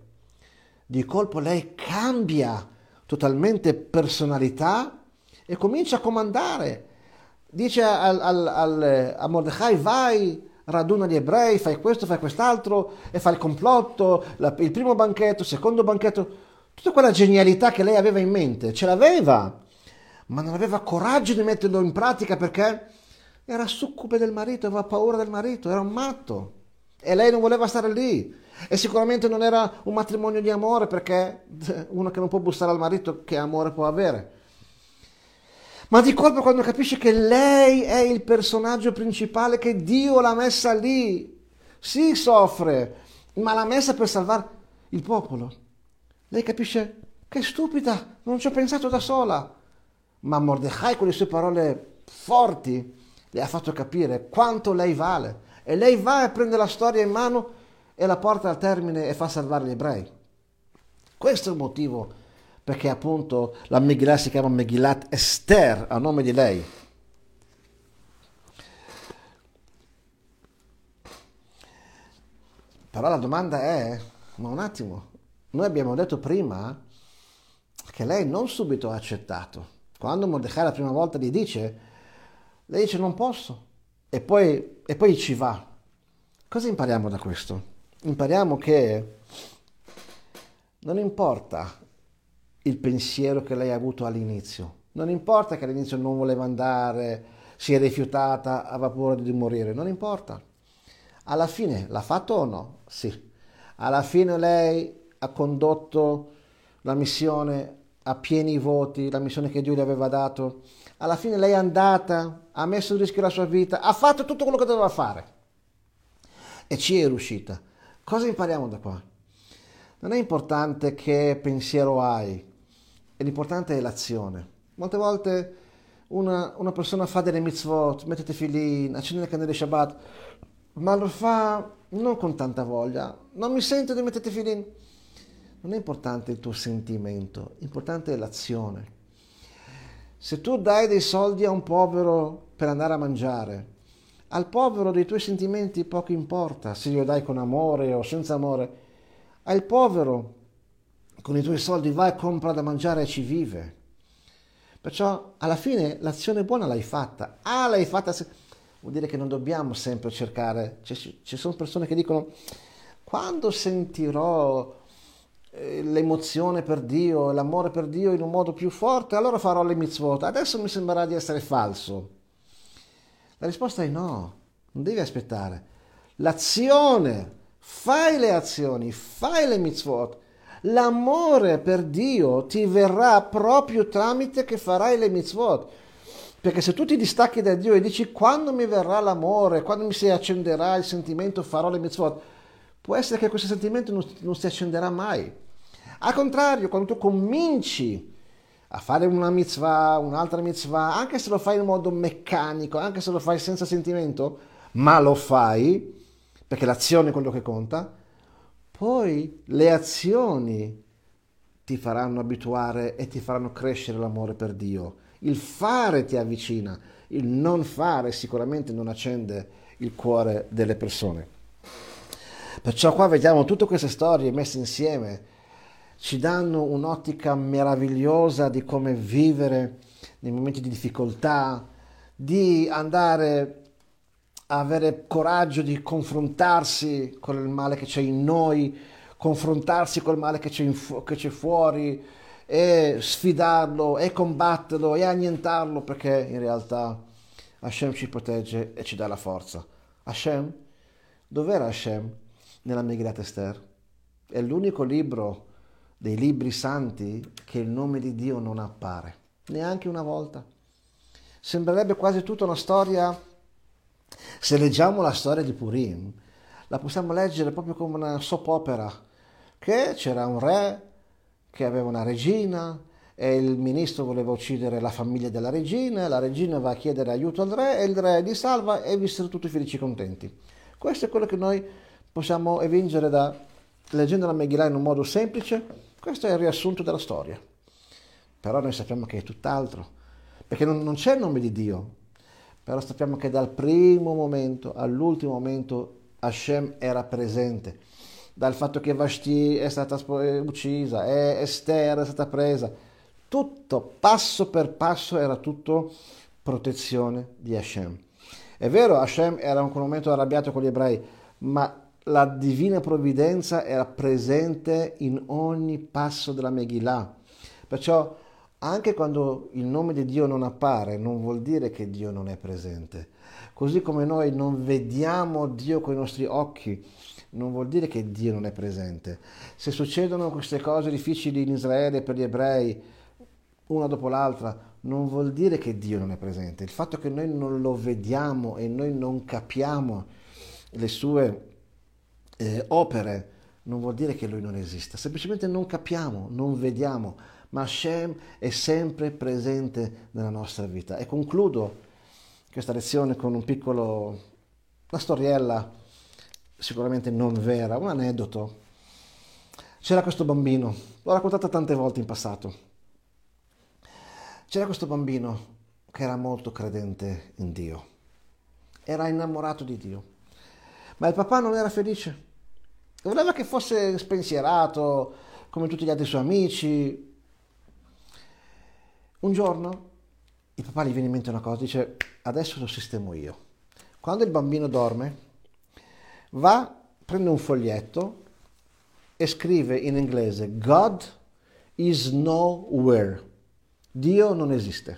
Di colpo lei cambia totalmente personalità e comincia a comandare. Dice al, al, al, a Mordecai vai, raduna gli ebrei, fai questo, fai quest'altro, e fa il complotto, la, il primo banchetto, il secondo banchetto. Tutta quella genialità che lei aveva in mente, ce l'aveva, ma non aveva coraggio di metterlo in pratica perché era succube del marito, aveva paura del marito, era un matto. E lei non voleva stare lì. E sicuramente non era un matrimonio di amore, perché uno che non può bussare al marito, che amore può avere? Ma di colpo quando capisce che lei è il personaggio principale, che Dio l'ha messa lì, sì soffre, ma l'ha messa per salvare il popolo. Lei capisce, che stupida, non ci ho pensato da sola. Ma Mordecai con le sue parole forti le ha fatto capire quanto lei vale. E lei va e prende la storia in mano e la porta al termine e fa salvare gli ebrei. Questo è il motivo perché appunto la Megillah si chiama Megillat Esther, a nome di lei. Però la domanda è, ma un attimo, noi abbiamo detto prima che lei non subito ha accettato. Quando Mordecai la prima volta gli dice, lei dice non posso e poi, e poi ci va. Cosa impariamo da questo? Impariamo che non importa il pensiero che lei ha avuto all'inizio, non importa che all'inizio non voleva andare, si è rifiutata, aveva paura di morire, non importa. Alla fine l'ha fatto o no? Sì. Alla fine lei ha condotto la missione a pieni voti, la missione che Dio le aveva dato. Alla fine lei è andata, ha messo in rischio la sua vita, ha fatto tutto quello che doveva fare e ci è riuscita. Cosa impariamo da qua? Non è importante che pensiero hai, l'importante è l'azione. Molte volte una, una persona fa delle mitzvot, mette tefillin, accende le candele Shabbat, ma lo fa non con tanta voglia. Non mi sento di mettere tefillin. Non è importante il tuo sentimento, importante è l'azione. Se tu dai dei soldi a un povero per andare a mangiare, al povero dei tuoi sentimenti poco importa se glielo dai con amore o senza amore. Al povero con i tuoi soldi vai e compra da mangiare e ci vive. Perciò alla fine l'azione buona l'hai fatta. Ah, l'hai fatta. Se... Vuol dire che non dobbiamo sempre cercare. Ci, ci sono persone che dicono: quando sentirò eh, l'emozione per Dio, l'amore per Dio in un modo più forte, allora farò le mitzvot. Adesso mi sembrerà di essere falso. La risposta è no, non devi aspettare. L'azione, fai le azioni, fai le mitzvot. L'amore per Dio ti verrà proprio tramite che farai le mitzvot. Perché se tu ti distacchi da Dio e dici quando mi verrà l'amore, quando mi si accenderà il sentimento, farò le mitzvot, può essere che questo sentimento non, non si accenderà mai. Al contrario, quando tu cominci a fare una mitzvah, un'altra mitzvah, anche se lo fai in modo meccanico, anche se lo fai senza sentimento, ma lo fai, perché l'azione è quello che conta, poi le azioni ti faranno abituare e ti faranno crescere l'amore per Dio. Il fare ti avvicina, il non fare sicuramente non accende il cuore delle persone. Perciò qua vediamo tutte queste storie messe insieme, ci danno un'ottica meravigliosa di come vivere nei momenti di difficoltà, di andare a avere coraggio di confrontarsi con il male che c'è in noi, confrontarsi col male che c'è, in fu- che c'è fuori, e sfidarlo, e combatterlo, e annientarlo, perché in realtà Hashem ci protegge e ci dà la forza. Hashem? Dov'era Hashem? Nella Megillat Esther. È l'unico libro dei libri santi che il nome di Dio non appare, neanche una volta. Sembrerebbe quasi tutta una storia, se leggiamo la storia di Purim, la possiamo leggere proprio come una soap opera, che c'era un re che aveva una regina e il ministro voleva uccidere la famiglia della regina, la regina va a chiedere aiuto al re e il re li salva e vissero tutti felici e contenti. Questo è quello che noi possiamo evincere da leggendo la Megillah in un modo semplice. Questo è il riassunto della storia. Però noi sappiamo che è tutt'altro, perché non, non c'è il nome di Dio, però sappiamo che dal primo momento all'ultimo momento Hashem era presente. Dal fatto che Vashti è stata uccisa, e Esther è stata presa, tutto passo per passo era tutto protezione di Hashem. È vero, Hashem era in quel momento arrabbiato con gli ebrei, ma la divina provvidenza era presente in ogni passo della Megillah. Perciò anche quando il nome di Dio non appare, non vuol dire che Dio non è presente. Così come noi non vediamo Dio con i nostri occhi, non vuol dire che Dio non è presente. Se succedono queste cose difficili in Israele per gli ebrei, una dopo l'altra, non vuol dire che Dio non è presente. Il fatto che noi non lo vediamo e noi non capiamo le sue eh, opere non vuol dire che Lui non esista, semplicemente non capiamo, non vediamo, ma Hashem è sempre presente nella nostra vita. E concludo questa lezione con un piccolo, una storiella sicuramente non vera, un aneddoto. C'era questo bambino, l'ho raccontata tante volte in passato. C'era questo bambino che era molto credente in Dio, era innamorato di Dio, ma il papà non era felice, voleva che fosse spensierato come tutti gli altri suoi amici. Un giorno il papà gli viene in mente una cosa, dice: adesso lo sistemo io. Quando il bambino dorme, va, prende un foglietto e scrive in inglese: God is nowhere. Dio non esiste.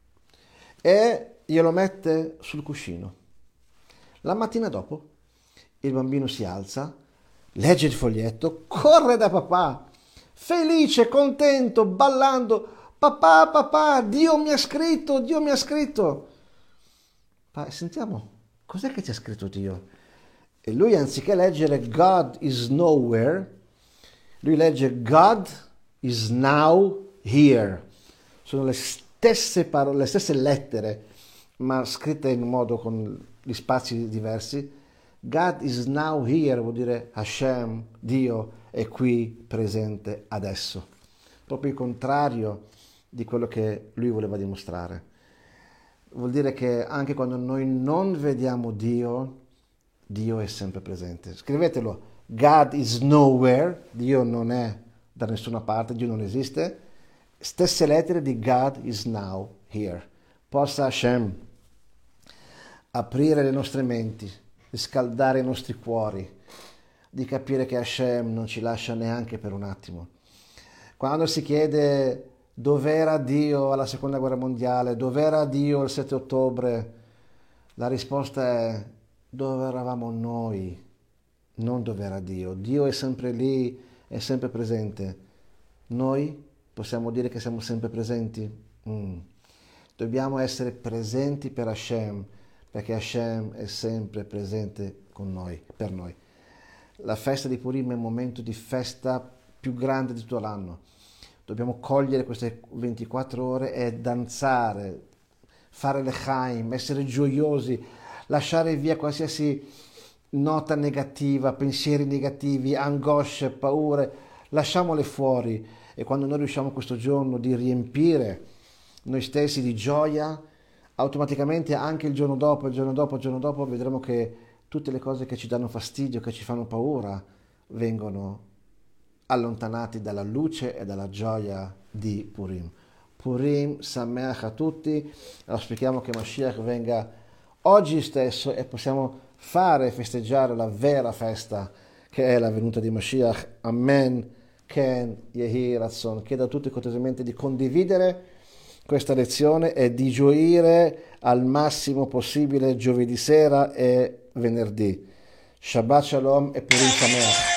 E glielo mette sul cuscino. La mattina dopo il bambino si alza, legge il foglietto, corre da papà, felice, contento, ballando: papà, papà, Dio mi ha scritto, Dio mi ha scritto. Pa, sentiamo, cos'è che ci ha scritto Dio? E lui, anziché leggere God is nowhere, lui legge God is now here. Sono le stesse parole, le stesse lettere, ma scritte in un modo con gli spazi diversi. God is now here vuol dire Hashem, Dio, è qui presente adesso. Proprio il contrario di quello che lui voleva dimostrare. Vuol dire che anche quando noi non vediamo Dio, Dio è sempre presente. Scrivetelo: God is nowhere, Dio non è da nessuna parte, Dio non esiste. Stesse lettere di God is now here. Possa Hashem aprire le nostre menti, riscaldare i nostri cuori, di capire che Hashem non ci lascia neanche per un attimo. Quando si chiede dov'era Dio alla seconda guerra mondiale, dov'era Dio il sette ottobre, la risposta è: dove eravamo noi, non dove era Dio. Dio è sempre lì, è sempre presente. Noi possiamo dire che siamo sempre presenti? Mm. Dobbiamo essere presenti per Hashem, perché Hashem è sempre presente con noi, per noi. La festa di Purim è un momento di festa più grande di tutto l'anno. Dobbiamo cogliere queste ventiquattro ore e danzare, fare l'Echaim, essere gioiosi, lasciare via qualsiasi nota negativa, pensieri negativi, angosce, paure, lasciamole fuori. E quando noi riusciamo questo giorno di riempire noi stessi di gioia, automaticamente anche il giorno dopo, il giorno dopo, il giorno dopo vedremo che tutte le cose che ci danno fastidio, che ci fanno paura, vengono allontanati dalla luce e dalla gioia di Purim. Purim Sameach a tutti. Auspichiamo che Mashiach venga oggi stesso e possiamo fare festeggiare la vera festa che è la venuta di Mashiach. Amen. Ken Yehi Ratzon. Chiedo a tutti cortesemente di condividere questa lezione e di gioire al massimo possibile giovedì sera e venerdì. Shabbat Shalom e Purim Sameach.